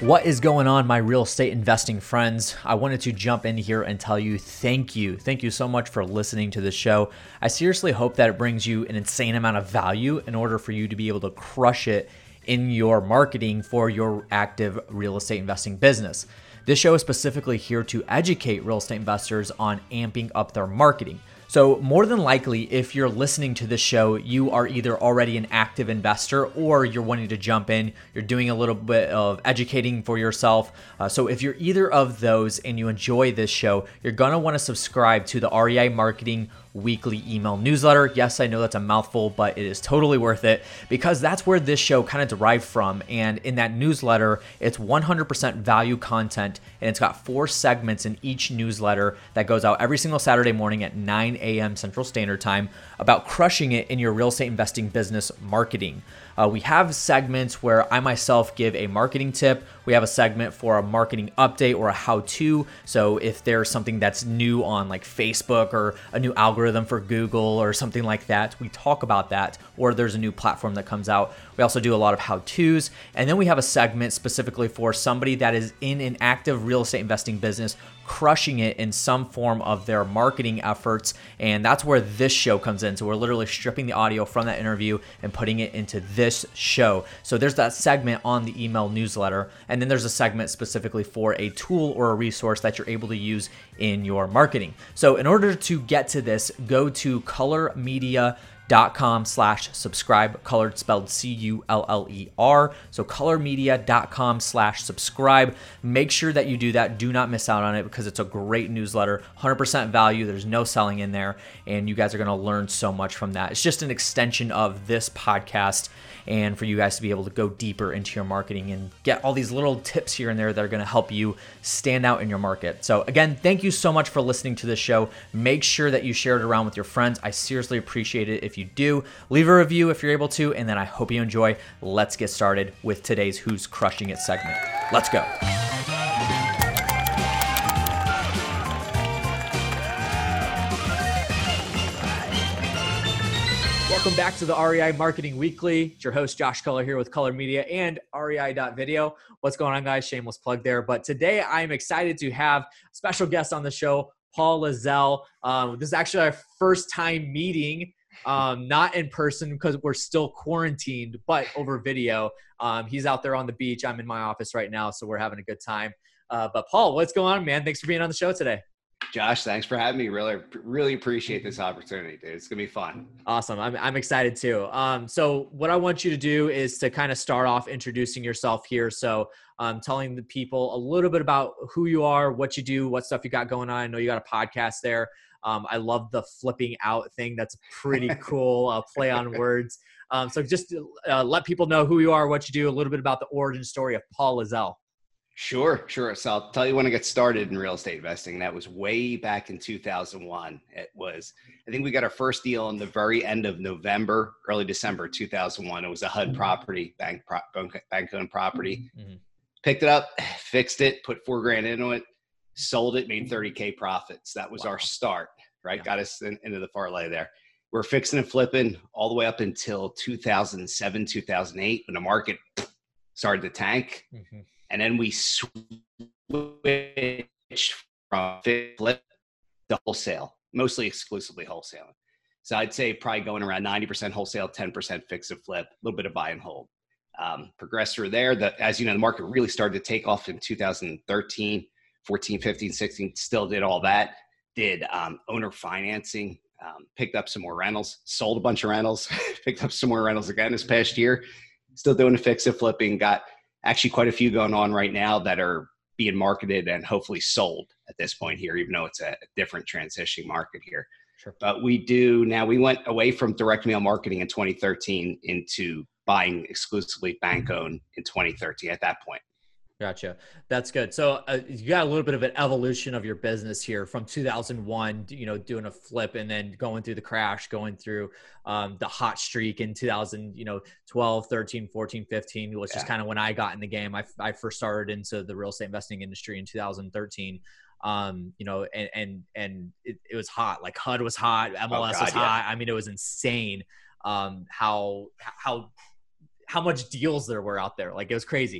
What is going on, my real estate investing friends? I wanted to jump in here and tell you thank you. Thank you so much for listening to this show. I seriously hope that it brings you an insane amount of value in order for you to be able to crush it in your marketing for your active real estate investing business. This show is specifically here to educate real estate investors on amping up their marketing. So more than likely, if you're listening to this show, you are either already an active investor or you're wanting to jump in. You're doing a little bit of educating for yourself. So if you're either of those and you enjoy this show, you're going to want to subscribe to the REI Marketing weekly email newsletter. Yes, I know that's a mouthful, but it is totally worth it because that's where this show kind of derived from. And in that newsletter, it's 100% value content, and it's got 4 segments in each newsletter that goes out every single Saturday morning at 9 a.m. Central Standard Time about crushing it in your real estate investing business marketing. We have segments where I myself give a marketing tip. We have a segment for a marketing update or a how-to. So if there's something that's new on like Facebook or a new algorithm for Google or something like that, we talk about that. Or there's a new platform that comes out. We also do a lot of how-tos. And then we have a segment specifically for somebody that is in an active real estate investing business, crushing it in some form of their marketing efforts. And that's where this show comes in. So we're literally stripping the audio from that interview and putting it into this show. So there's that segment on the email newsletter. And then there's a segment specifically for a tool or a resource that you're able to use in your marketing. So in order to get to this, go to colormedia.com/subscribe, colored spelled C-U-L-L-E-R. So colormedia.com/subscribe. Make sure that you do that. Do not miss out on it because it's a great newsletter, 100% value. There's no selling in there, and you guys are going to learn so much from that. It's just an extension of this podcast, and for you guys to be able to go deeper into your marketing and get all these little tips here and there that are going to help you stand out in your market. So again, thank you so much for listening to this show. Make sure that you share it around with your friends. I seriously appreciate it if you do. Leave a review if you're able to, and then I hope you enjoy. Let's get started with today's Who's Crushing It segment. Let's go. Welcome back to the REI Marketing Weekly. It's your host, Josh Culler, here with Color Media and REI.video. What's going on, guys? Shameless plug there. But today I'm excited to have a special guest on the show, Paul Loiselle. This is actually our first time meeting, not in person because we're still quarantined, but over video. He's out there on the beach. I'm in my office right now, so we're having a good time. But Paul, what's going on, man? Thanks for being on the show today. Josh, thanks for having me. Really appreciate this opportunity, dude. It's going to be fun. Awesome. I'm excited too. So what I want you to do is to kind of start off introducing yourself here. So telling the people a little bit about who you are, what you do, what stuff you got going on. I know you got a podcast there. I love the flipping out thing. That's pretty cool. Play on words. So just let people know who you are, what you do, a little bit about the origin story of Paul Loiselle. Sure. So I'll tell you when I got started in real estate investing. That was way back in 2001. I think we got our first deal in the very end of November, early December 2001. It was a HUD property, bank-owned property. Mm-hmm. Picked it up, fixed it, put $4,000 into it, sold it, made $30K profits. That was our start, right? Yeah. Got us into the parlay there. We're fixing and flipping all the way up until 2007, 2008, when the market started to tank. Mm-hmm. And then we switched from flip to wholesale, mostly exclusively wholesaling. So I'd say probably going around 90% wholesale, 10% fix and flip, a little bit of buy and hold. Progressed through there. As you know, the market really started to take off in 2013, 14, 15, 16, still did all that. Did owner financing, picked up some more rentals, sold a bunch of rentals, picked up some more rentals again this past year. Still doing the fix and flipping, got actually quite a few going on right now that are being marketed and hopefully sold at this point here, even though it's a different transitioning market here. Sure. But we went away from direct mail marketing in 2013 into buying exclusively bank-owned in 2013 at that point. Gotcha. That's good. So you got a little bit of an evolution of your business here from 2001, doing a flip and then going through the crash, going through the hot streak in 2012, 13, 14, 15, which is kind of when I got in the game. I first started into the real estate investing industry in 2013. And it was hot. Like HUD was hot. MLS was hot. I mean, it was insane. How much deals there were out there. Like it was crazy.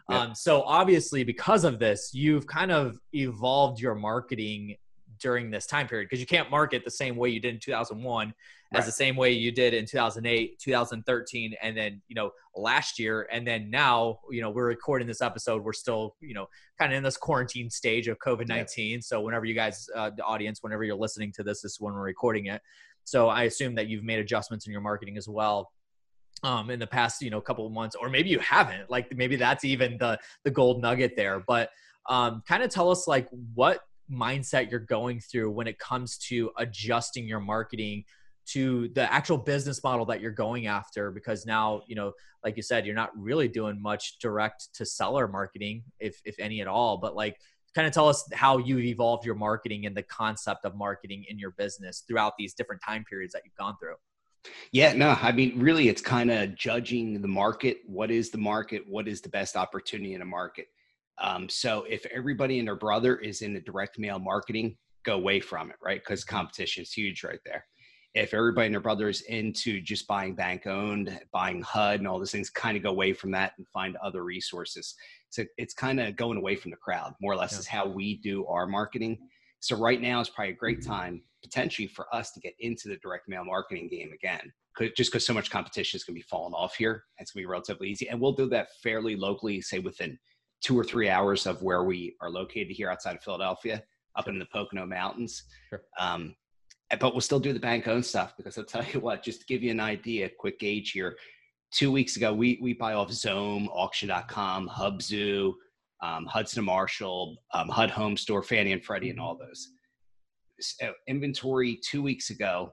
Yeah. So obviously because of this, you've kind of evolved your marketing during this time period, because you can't market the same way you did in 2001 as Right. the same way you did in 2008, 2013, and then, last year. And then now, we're recording this episode. We're still, kind of in this quarantine stage of COVID-19. Yep. So whenever you guys, the audience, whenever you're listening to this is when we're recording it. So I assume that you've made adjustments in your marketing as well in the past, couple of months, or maybe you haven't. Like maybe that's even the gold nugget there. But kind of tell us like what mindset you're going through when it comes to adjusting your marketing to the actual business model that you're going after, because now, like you said, you're not really doing much direct to seller marketing, if any at all. But like, kind of tell us how you've evolved your marketing and the concept of marketing in your business throughout these different time periods that you've gone through. Yeah, no, I mean, really, it's kind of judging the market. What is the market? What is the best opportunity in a market? So if everybody and their brother is in the direct mail marketing, go away from it, right? Because competition is huge right there. If everybody and their brother is into just buying bank owned, buying HUD and all those things, kind of go away from that and find other resources. So it's kind of going away from the crowd, more or less is how we do our marketing. So right now is probably a great time potentially for us to get into the direct mail marketing game again, just because so much competition is going to be falling off here. It's going to be relatively easy. And we'll do that fairly locally, say within 2 or 3 hours of where we are located here outside of Philadelphia, up in the Pocono Mountains. Sure. But we'll still do the bank owned stuff, because I'll tell you what, just to give you an idea, quick gauge here. 2 weeks ago, we buy off Zome, auction.com, Hubzu, Hudson and Marshall, HUD Home Store, Fannie and Freddie, and all those. So inventory 2 weeks ago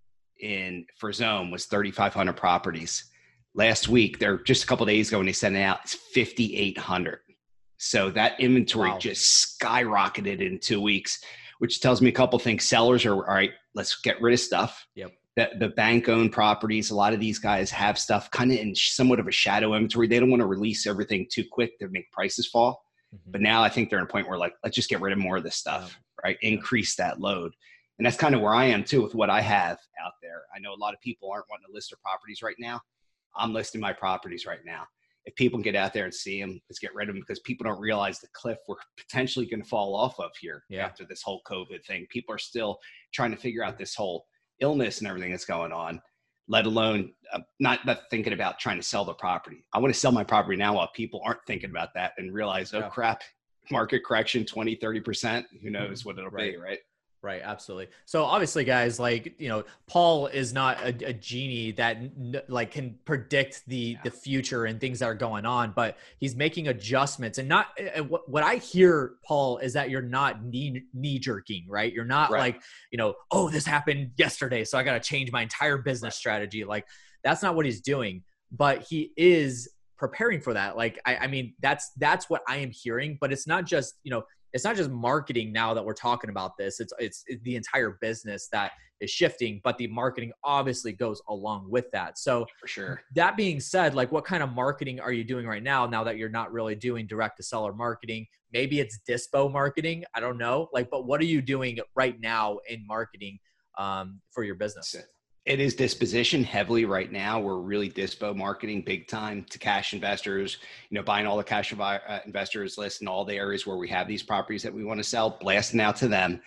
for Zome was 3,500 properties. Last week, they're just a couple of days ago when they sent it out, it's 5,800. So that inventory just skyrocketed in 2 weeks, which tells me a couple of things. Sellers are, all right, let's get rid of stuff. Yep. The bank-owned properties, a lot of these guys have stuff kind of in somewhat of a shadow inventory. They don't want to release everything too quick to make prices fall. Mm-hmm. But now I think they're in a point where, like, let's just get rid of more of this stuff, right? Increase that load. And that's kind of where I am too with what I have out there. I know a lot of people aren't wanting to list their properties right now. I'm listing my properties right now. If people can get out there and see them, let's get rid of them, because people don't realize the cliff we're potentially going to fall off of here after this whole COVID thing. People are still trying to figure out this whole illness and everything that's going on, let alone not thinking about trying to sell the property. I want to sell my property now while people aren't thinking about that and realize, oh crap, market correction, 20, 30%, who knows what it'll be, right? Right. Absolutely. So obviously, guys, like, Paul is not a genie that like can predict the future and things that are going on, but he's making adjustments. And not what I hear, Paul, is that you're not knee jerking, right? You're not like, oh, this happened yesterday, so I got to change my entire business strategy. Like, that's not what he's doing, but he is preparing for that. Like, I mean, that's what I am hearing, but it's not just, it's not just marketing now that we're talking about this. It's the entire business that is shifting, but the marketing obviously goes along with that. So for sure. That being said, like, what kind of marketing are you doing right now that you're not really doing direct to seller marketing? Maybe it's dispo marketing. I don't know. Like, but what are you doing right now in marketing for your business? It is disposition heavily right now. We're really dispo marketing big time to cash investors, buying all the cash investors list in all the areas where we have these properties that we want to sell, blasting out to them.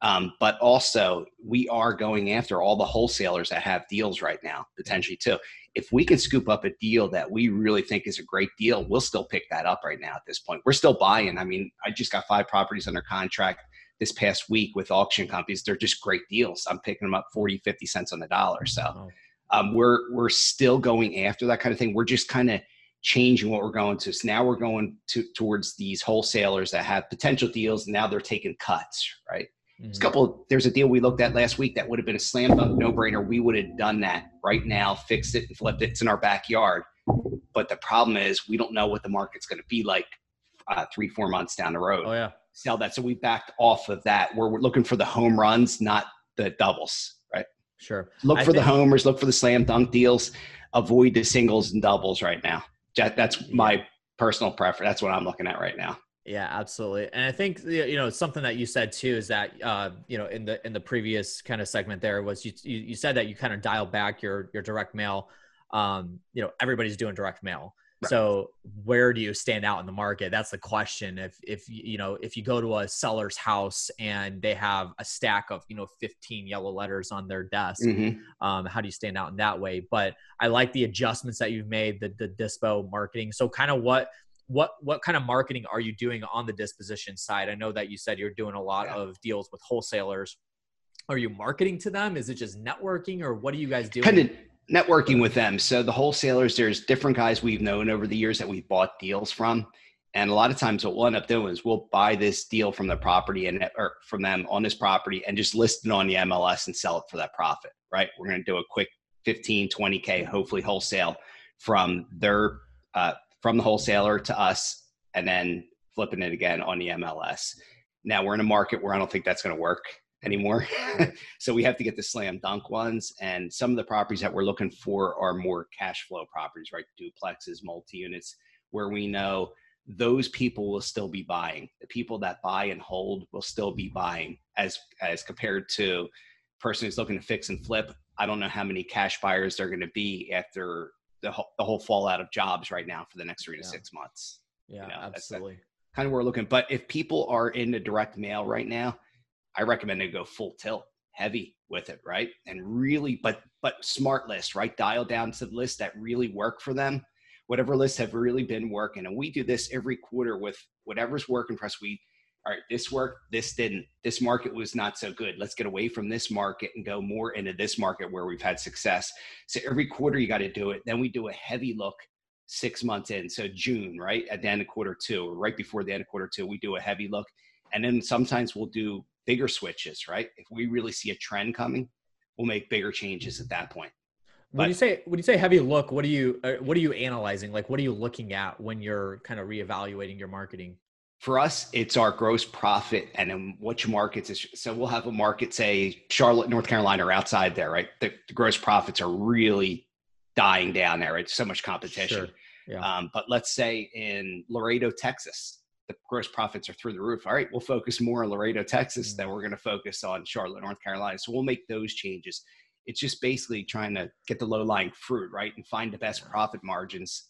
But also we are going after all the wholesalers that have deals right now, potentially too. If we can scoop up a deal that we really think is a great deal, we'll still pick that up right now at this point. We're still buying. I mean, I just got 5 properties under contract this past week with auction companies. They're just great deals. I'm picking them up 40, 50 cents on the dollar. So we're still going after that kind of thing. We're just kind of changing what we're going to. So now we're going towards these wholesalers that have potential deals. And now they're taking cuts, right? Mm-hmm. There's a deal we looked at last week that would have been a slam dunk no-brainer. We would have done that right now, fixed it and flipped it. It's in our backyard. But the problem is we don't know what the market's going to be like 3-4 months down the road. Oh, yeah. Sell that. So we backed off of that. We're looking for the home runs, not the doubles, right? Sure. Look for the homers, look for the slam dunk deals, avoid the singles and doubles right now. That's my personal preference. That's what I'm looking at right now. Yeah, absolutely. And I think, something that you said too, is that, in the previous kind of segment there was you said that you kind of dialed back your direct mail. Everybody's doing direct mail. Right. So where do you stand out in the market? That's the question. If you go to a seller's house and they have a stack of 15 yellow letters on their desk, Mm-hmm. how do you stand out in that way? But I like the adjustments that you've made, the dispo marketing. So kind of what kind of marketing are you doing on the disposition side? I know that you said you're doing a lot Yeah. of deals with wholesalers. Are you marketing to them? Is it just networking, or what are you guys Kind doing? of networking with them. So the wholesalers, there's different guys we've known over the years that we've bought deals from. And a lot of times what we'll end up doing is we'll buy this deal from the property or from them on this property and just list it on the MLS and sell it for that profit, right? We're going to do a quick 15, 20K, hopefully wholesale from from the wholesaler to us, and then flipping it again on the MLS. Now we're in a market where I don't think that's going to work anymore. So we have to get the slam dunk ones. And some of the properties that we're looking for are more cash flow properties, right? Duplexes, multi-units, where we know those people will still be buying. The people that buy and hold will still be buying as compared to a person who's looking to fix and flip. I don't know how many cash buyers they're going to be after the whole fallout of jobs right now for the next 3 to 6 months. Yeah, That's absolutely. kind of where we're looking. But if people are in the direct mail right now, I recommend they go full tilt, heavy with it, right? And really, but smart lists, right? Dial down to the lists that really work for them. Whatever lists have really been working. And we do this every quarter with whatever's working for us. All right, this worked, this didn't. This market was not so good. Let's get away from this market and go more into this market where we've had success. So every quarter you got to do it. Then we do a heavy look 6 months in. So June, right? At the end of quarter two, or right before the end of quarter two, we do a heavy look. And then sometimes we'll do bigger switches, right? If we really see a trend coming, we'll make bigger changes at that point. When you say heavy look, what are you analyzing? Like, what are you looking at when you're kind of reevaluating your marketing? For us, it's our gross profit and then which markets is. So we'll have a market, say Charlotte, North Carolina, or outside there, right? The gross profits are really dying down there. It's so much competition. Sure. Yeah. But let's say in Laredo, Texas, the gross profits are through the roof. All right, we'll focus more on Laredo, Texas than we're going to focus on Charlotte, North Carolina. So we'll make those changes. It's just basically trying to get the low-lying fruit, right, and find the best profit margins.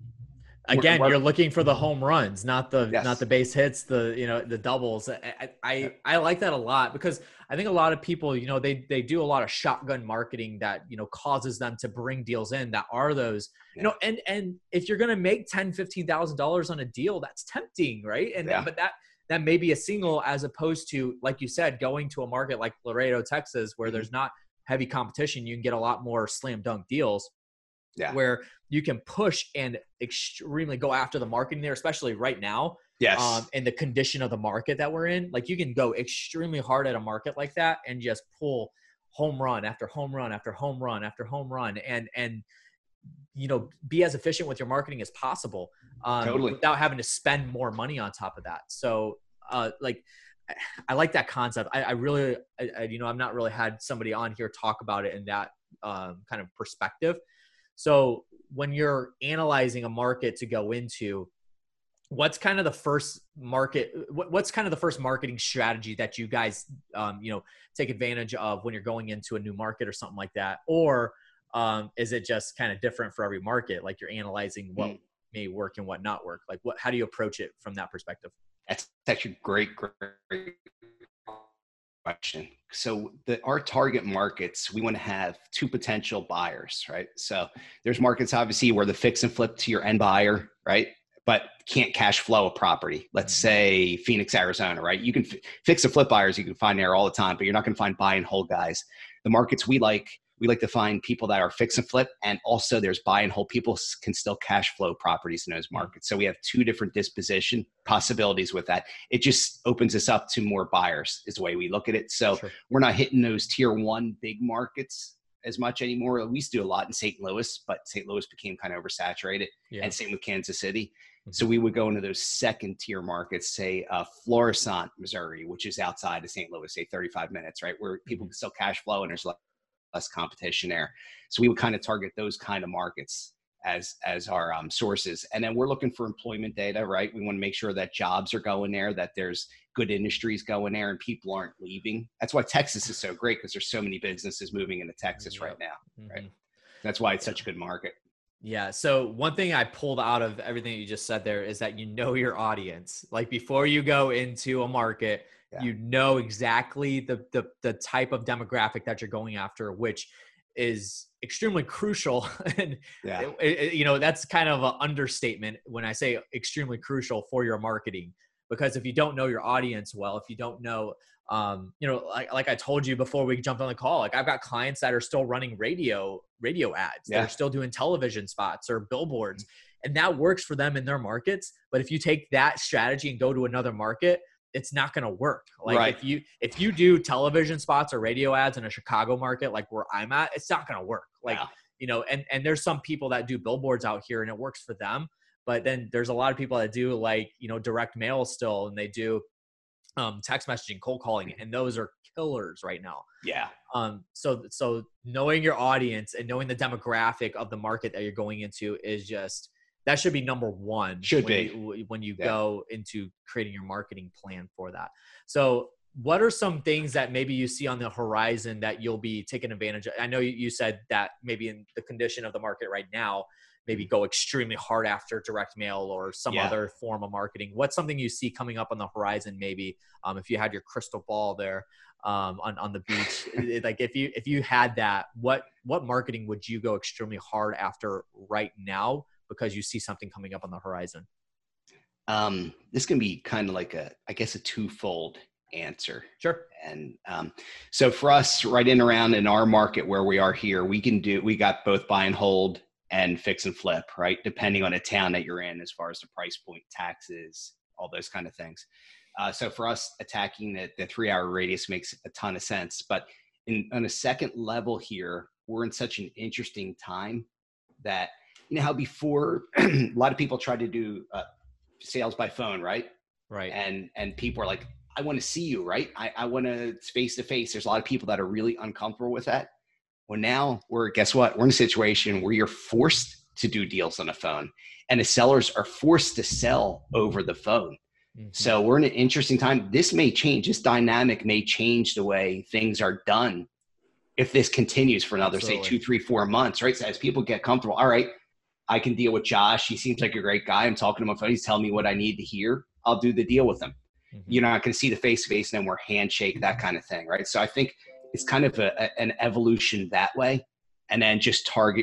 Again, you're looking for the home runs, not the Yes. not the base hits, the doubles. I like that a lot, because I think a lot of people, they do a lot of shotgun marketing that causes them to bring deals in that are those, and if you're gonna make $10,000-$15,000 on a deal, that's tempting, right? But that may be a single, as opposed to, like you said, going to a market like Laredo, Texas, where there's not heavy competition. You can get a lot more slam dunk deals. Yeah. Where you can push and extremely go after the marketing there, especially right now. Yes. And the condition of the market that we're in, like, you can go extremely hard at a market like that and just pull home run after home run after home run after home run, and be as efficient with your marketing as possible, Totally. without having to spend more money on top of that. So like, I like that concept. I really, I've not really had somebody on here talk about it in that kind of perspective. So when you're analyzing a market to go into, what's kind of the first marketing strategy that you guys, take advantage of when you're going into a new market or something like that? Or is it just kind of different for every market? Like, you're analyzing what may work and what not work. Like, how do you approach it from that perspective? That's actually great question. So our target markets, we want to have two potential buyers, right? So there's markets obviously where the fix and flip to your end buyer, right? But can't cash flow a property. Let's say Phoenix, Arizona, right? You can fix and flip buyers, you can find there all the time, but you're not going to find buy and hold guys. The markets we like to find people that are fix and flip, and also there's buy and hold. People can still cash flow properties in those markets. So we have two different disposition possibilities with that. It just opens us up to more buyers is the way we look at it. So We're not hitting those tier one big markets as much anymore. We used to do a lot in St. Louis, but St. Louis became kind of oversaturated, and same with Kansas City. So we would go into those second tier markets, say Florissant, Missouri, which is outside of St. Louis, say 35 minutes, right? Where people can still cash flow and there's less competition there. So we would kind of target those kind of markets as our sources. And then we're looking for employment data, right? We want to make sure that jobs are going there, that there's good industries going there, and people aren't leaving. That's why Texas is so great, because there's so many businesses moving into Texas right now, right? That's why it's such a good market. Yeah. So one thing I pulled out of everything that you just said there is that you know your audience. Like before you go into a market, Yeah. you know exactly the type of demographic that you're going after, which is extremely crucial. And Yeah. that's kind of an understatement when I say extremely crucial for your marketing. Because if you don't know your audience well, if you don't know, like I told you before we jumped on the call, like I've got clients that are still running radio ads. Yeah. They're still doing television spots or billboards, and that works for them in their markets. But if you take that strategy and go to another market, it's not going to work. Like Right. if you do television spots or radio ads in a Chicago market, like where I'm at, it's not going to work. Like, and there's some people that do billboards out here and it works for them. But then there's a lot of people that do like, direct mail still, and they do text messaging, cold calling, and those are killers right now. Yeah. So knowing your audience and knowing the demographic of the market that you're going into is just, that should be number one. When you go into creating your marketing plan for that. So what are some things that maybe you see on the horizon that you'll be taking advantage of? I know you said that maybe in the condition of the market right now, maybe go extremely hard after direct mail or some other form of marketing. What's something you see coming up on the horizon? Maybe if you had your crystal ball there on the beach, like if you had that, what marketing would you go extremely hard after right now because you see something coming up on the horizon? This can be kind of like a twofold answer. Sure. And so for us right around in our market where we are here, we got both buy and hold and fix and flip, right? Depending on the town that you're in, as far as the price point, taxes, all those kind of things. So for us, attacking the 3-hour radius makes a ton of sense. But on a second level here, we're in such an interesting time that, how before a lot of people try to do sales by phone, right? Right. And people are like, I want to see you, right? I want to face to face. There's a lot of people that are really uncomfortable with that. Well, now guess what? We're in a situation where you're forced to do deals on the phone, and the sellers are forced to sell over the phone. Mm-hmm. So we're in an interesting time. This may change. This dynamic may change the way things are done if this continues for another, say, 2, 3, 4 months, right? So as people get comfortable, all right, I can deal with Josh. He seems like a great guy. I'm talking to him on phone. He's telling me what I need to hear. I'll do the deal with him. Mm-hmm. You're not going to see the face-to-face, and then we're handshake, that kind of thing, right? So I think it's kind of an evolution that way. And then just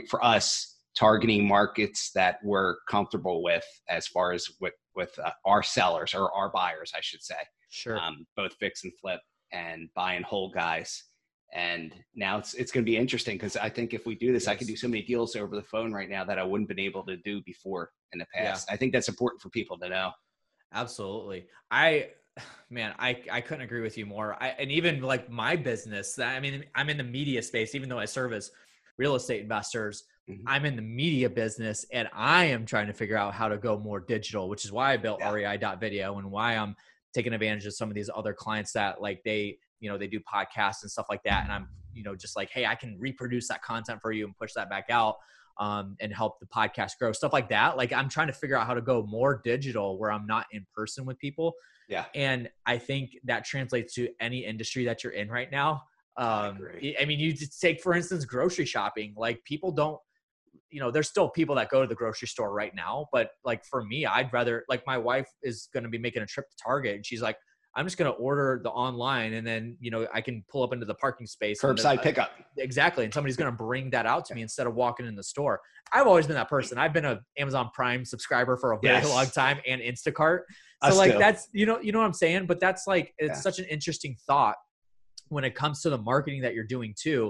targeting markets that we're comfortable with as far as with our sellers or our buyers, I should say. Sure. Both fix and flip and buy and hold guys. And now it's going to be interesting because I think if we do this, I can do so many deals over the phone right now that I wouldn't been able to do before in the past. Yeah. I think that's important for people to know. Absolutely. I couldn't agree with you more. And even like my business, I mean, I'm in the media space, even though I serve as real estate investors, mm-hmm. I'm in the media business, and I am trying to figure out how to go more digital, which is why I built REI.video and why I'm taking advantage of some of these other clients that like they do podcasts and stuff like that. And I'm, just like, hey, I can reproduce that content for you and push that back out. And help the podcast grow, stuff like that. Like I'm trying to figure out how to go more digital where I'm not in person with people. Yeah. And I think that translates to any industry that you're in right now. I mean, you just take, for instance, grocery shopping. Like people don't, there's still people that go to the grocery store right now. But like for me, I'd rather, like my wife is going to be making a trip to Target, and she's like, I'm just going to order the online, and then, I can pull up into the parking space. Curbside pickup. Exactly. And somebody's going to bring that out to me instead of walking in the store. I've always been that person. I've been an Amazon Prime subscriber for a very long time, and Instacart. So that's, you know what I'm saying? But that's like, it's such an interesting thought when it comes to the marketing that you're doing too.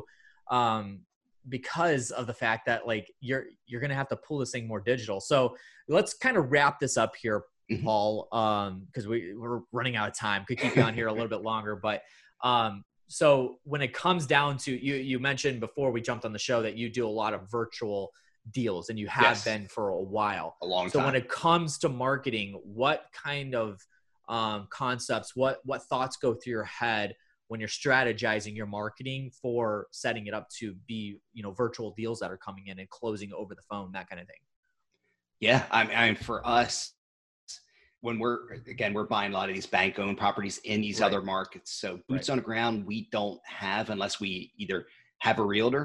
Because of the fact that like, you're going to have to pull this thing more digital. So let's kind of wrap this up here, Paul, because we're running out of time. Could keep you on here a little bit longer, but so when it comes down to you mentioned before we jumped on the show that you do a lot of virtual deals, and you have been for a while, a long time. So when it comes to marketing, what kind of concepts, what thoughts go through your head when you're strategizing your marketing for setting it up to be, virtual deals that are coming in and closing over the phone, that kind of thing? Yeah, I mean for us, when we're buying a lot of these bank-owned properties in these other markets. So boots on the ground, we don't have unless we either have a realtor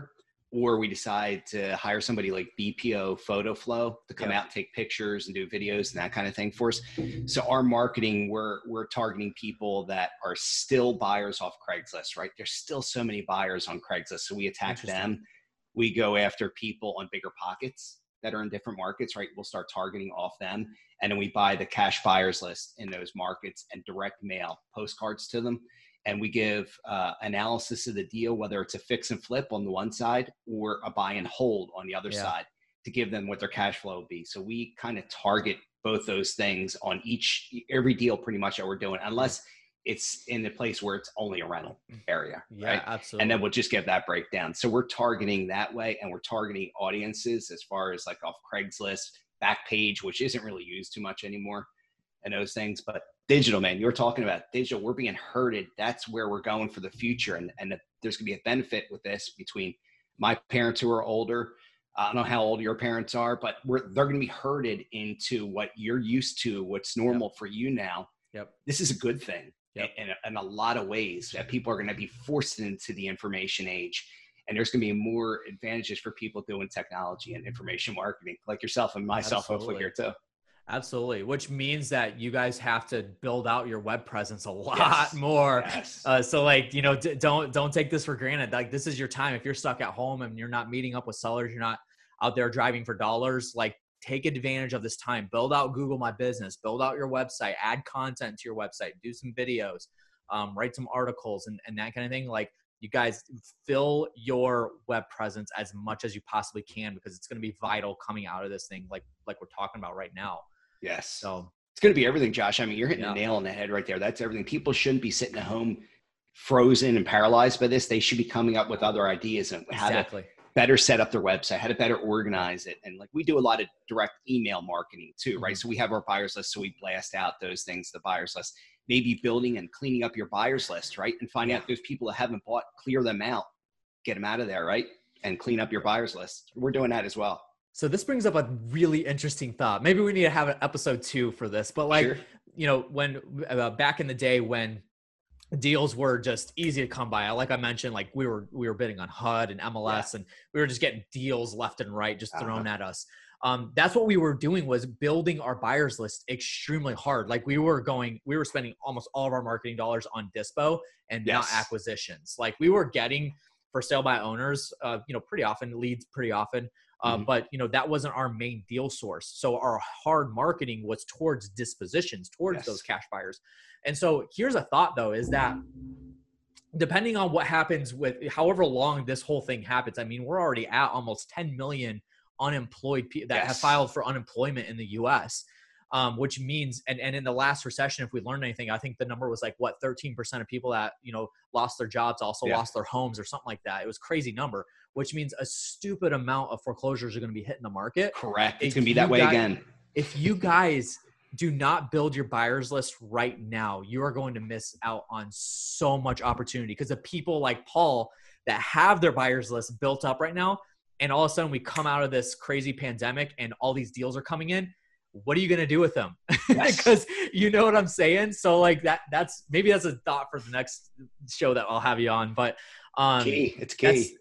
or we decide to hire somebody like BPO Photo Flow to come out and take pictures and do videos and that kind of thing for us. So our marketing, we're targeting people that are still buyers off Craigslist, right? There's still so many buyers on Craigslist. So we attack them. We go after people on bigger pockets that are in different markets, right? We'll start targeting off them. And then we buy the cash buyers list in those markets and direct mail postcards to them. And we give analysis of the deal, whether it's a fix and flip on the one side or a buy and hold on the other side, to give them what their cash flow will be. So we kind of target both those things on every deal pretty much that we're doing, unless it's in the place where it's only a rental area. Right? Absolutely. And then we'll just give that breakdown. So we're targeting that way, and we're targeting audiences as far as like off Craigslist, Backpage, which isn't really used too much anymore, and those things. But digital, man, you were talking about digital. We're being herded. That's where we're going for the future. And there's going to be a benefit with this between my parents who are older. I don't know how old your parents are, but they're going to be herded into what you're used to, what's normal for you now. This is a good thing in a lot of ways, that people are going to be forced into the information age. And there's going to be more advantages for people doing technology and information marketing like yourself and myself, hopefully here too. Absolutely. Which means that you guys have to build out your web presence a lot more. So like, you know, don't take this for granted. Like, this is your time. If you're stuck at home and you're not meeting up with sellers, you're not out there driving for dollars, like, take advantage of this time. Build out Google My Business, build out your website, add content to your website, do some videos, write some articles and that kind of thing. Like, you guys fill your web presence as much as you possibly can, because it's going to be vital coming out of this thing. Like we're talking about right now. Yes. So it's going to be everything, Josh. I mean, you're hitting the nail on the head right there. That's everything. People shouldn't be sitting at home frozen and paralyzed by this. They should be coming up with other ideas and how to better set up their website, how to better organize it. And like, we do a lot of direct email marketing too, right? So we have our buyers list. So we blast out those things, the buyers list, maybe building and cleaning up your buyers list, right? And finding out those people that haven't bought, clear them out, get them out of there, right? And clean up your buyers list. We're doing that as well. So this brings up a really interesting thought. Maybe we need to have an episode 2 for this, but like, you know, when back in the day when deals were just easy to come by, like I mentioned, like we were bidding on HUD and MLS and we were just getting deals left and right, just thrown at us. That's what we were doing, was building our buyers list extremely hard. Like we were spending almost all of our marketing dollars on dispo and not acquisitions. Like we were getting for sale by owners, you know, pretty often, leads pretty often. But you know, that wasn't our main deal source. So our hard marketing was towards dispositions, towards those cash buyers. And so here's a thought though, is that depending on what happens with however long this whole thing happens, I mean, we're already at almost 10 million unemployed people that have filed for unemployment in the US. Which means, and in the last recession, if we learned anything, I think the number was like 13% of people that, you know, lost their jobs also lost their homes or something like that. It was a crazy number, which means a stupid amount of foreclosures are going to be hitting the market. Correct. It's going to be that way again. If you guys do not build your buyers list right now, you are going to miss out on so much opportunity, because of people like Paul that have their buyers list built up right now. And all of a sudden we come out of this crazy pandemic and all these deals are coming in. What are you going to do with them? Because you know what I'm saying? So like that's a thought for the next show that I'll have you on, but it's key.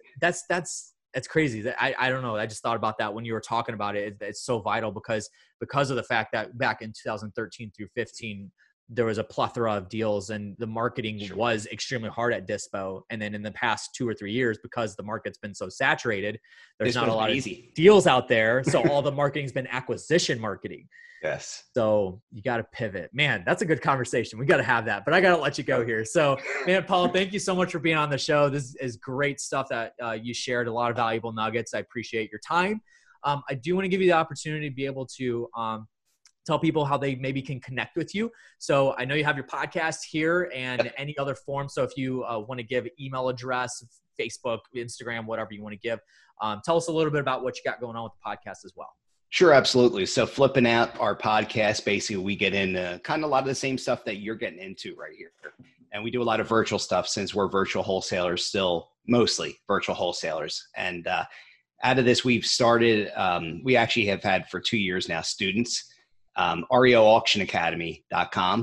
That's crazy. I don't know. I just thought about that when you were talking about it. It's so vital because of the fact that back in 2013 through 15, there was a plethora of deals and the marketing was extremely hard at dispo. And then in the past 2 or 3 years, because the market's been so saturated, there's not a lot of deals out there. So all the marketing's been acquisition marketing. Yes. So you got to pivot, man. That's a good conversation. We got to have that, but I got to let you go here. So man, Paul, thank you so much for being on the show. This is great stuff that you shared, a lot of valuable nuggets. I appreciate your time. I do want to give you the opportunity to be able to, tell people how they maybe can connect with you. So I know you have your podcast here and any other form. So if you want to give email address, Facebook, Instagram, whatever you want to give, tell us a little bit about what you got going on with the podcast as well. Sure, absolutely. So Flipping Out, our podcast, basically we get into kind of a lot of the same stuff that you're getting into right here. And we do a lot of virtual stuff since we're virtual wholesalers, still mostly virtual wholesalers. And out of this, we've started, we actually have had for 2 years now, students. REOAuctionAcademy.com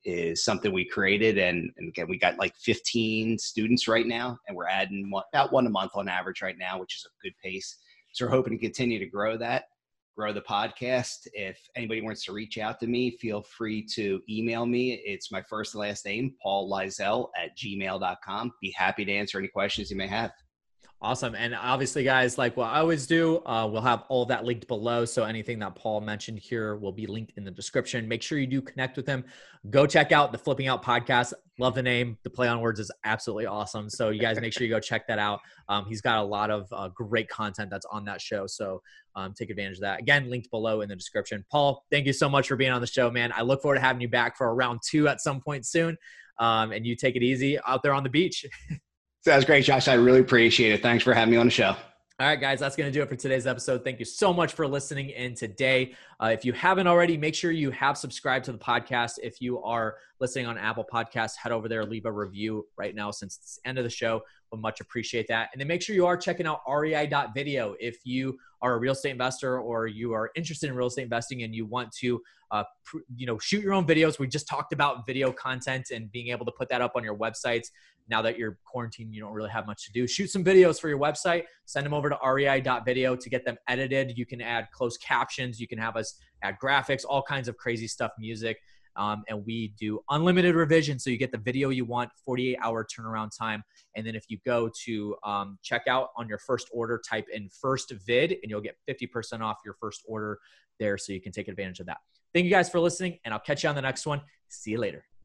is something we created. And again, we got like 15 students right now, and we're adding about one a month on average right now, which is a good pace. So we're hoping to continue to grow that, grow the podcast. If anybody wants to reach out to me, feel free to email me. It's my first and last name, paullizell@gmail.com. Be happy to answer any questions you may have. Awesome. And obviously, guys, like what I always do, we'll have all that linked below. So anything that Paul mentioned here will be linked in the description. Make sure you do connect with him. Go check out the Flipping Out podcast. Love the name. The play on words is absolutely awesome. So you guys make sure you go check that out. He's got a lot of great content that's on that show. So take advantage of that. Again, linked below in the description. Paul, thank you so much for being on the show, man. I look forward to having you back for a round 2 at some point soon. And you take it easy out there on the beach. Sounds great, Josh. I really appreciate it. Thanks for having me on the show. All right, guys, that's going to do it for today's episode. Thank you so much for listening in today. If you haven't already, make sure you have subscribed to the podcast. If you are listening on Apple Podcasts, head over there, leave a review right now since it's the end of the show. We'll much appreciate that. And then make sure you are checking out REI.video. If you are a real estate investor or you are interested in real estate investing and you want to shoot your own videos. We just talked about video content and being able to put that up on your websites. Now that you're quarantined, you don't really have much to do. Shoot some videos for your website. Send them over to REI.video to get them edited. You can add closed captions. You can have us add graphics, all kinds of crazy stuff, music. And we do unlimited revision. So you get the video you want, 48-hour turnaround time. And then if you go to checkout on your first order, type in first vid and you'll get 50% off your first order there. So you can take advantage of that. Thank you guys for listening, and I'll catch you on the next one. See you later.